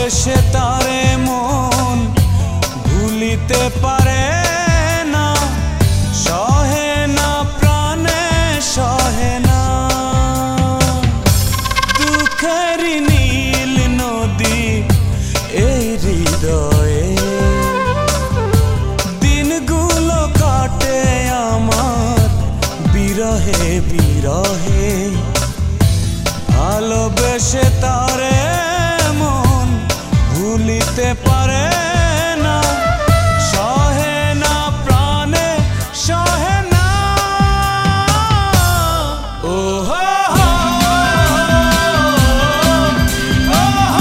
ভালোবেসে তারে মন ভুলিতে পারে না, সহে না প্রাণে সহে না। দুঃখের নীল নদী এই হৃদয়ে, দিনগুলো কাটে আমার বিরহে বিরহে। ভালোবেসে তারে মন ভুলিতে পারে না, সহে না প্রাণে সহে না। ও হো হো, ও হো,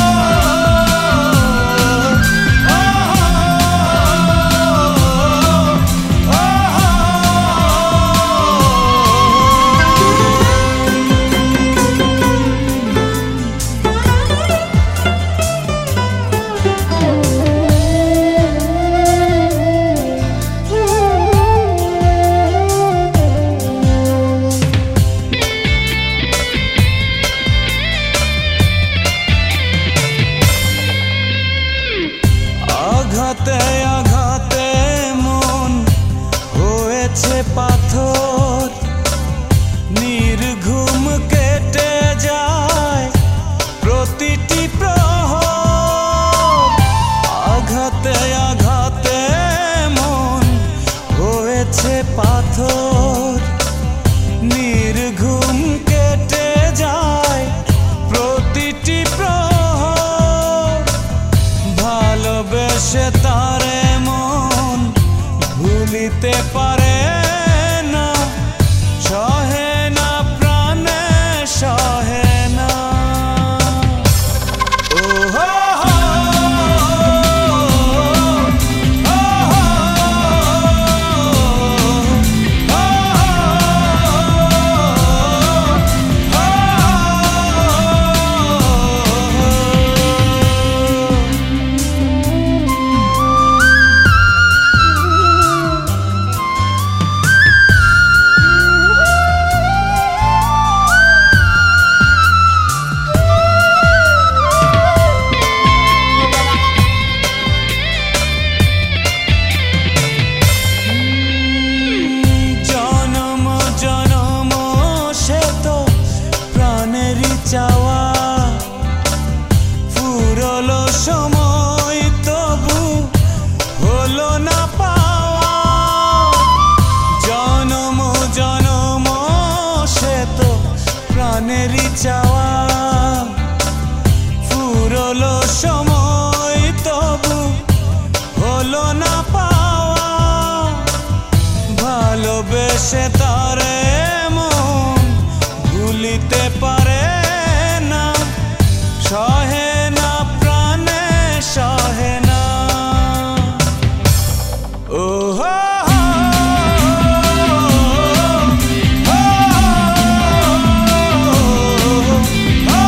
আঘাতে আঘাতে মন হয়েছে পাথর, নির্ঘুম কেটে যায় প্রতিটি প্রহর। আঘাতে আঘাতে মন হয়েছে পাথর, নির্ঘুম কেটে যায় প্রতিটি প্রহর। ভালোবেসে তারে মন ভুলিতে পারে না, সহে না প্রাণে সহে না। ও হো হো, ও হো, চাওয়া ফুরলো সময় তবু হলো না পাওয়া। জনম জনম সে তো প্রাণেরই চাওয়া, ফুরলো সময় তবু হলো না পাওয়া। ভালোবেসে তারে মন ভুলিতে পারে না, সহে না প্রাণে সহে না। ও হো হো, ও হো,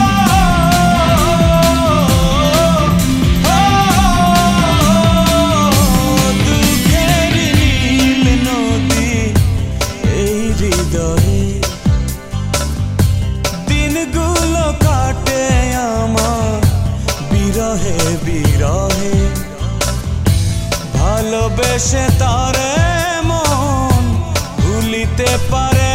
দুঃখের নীল নদী এই হৃদয়ে, দিনগুলো কাটে আমার বিরহে বিরহে। ভালোবেসে তারে মন ভুলিতে পারে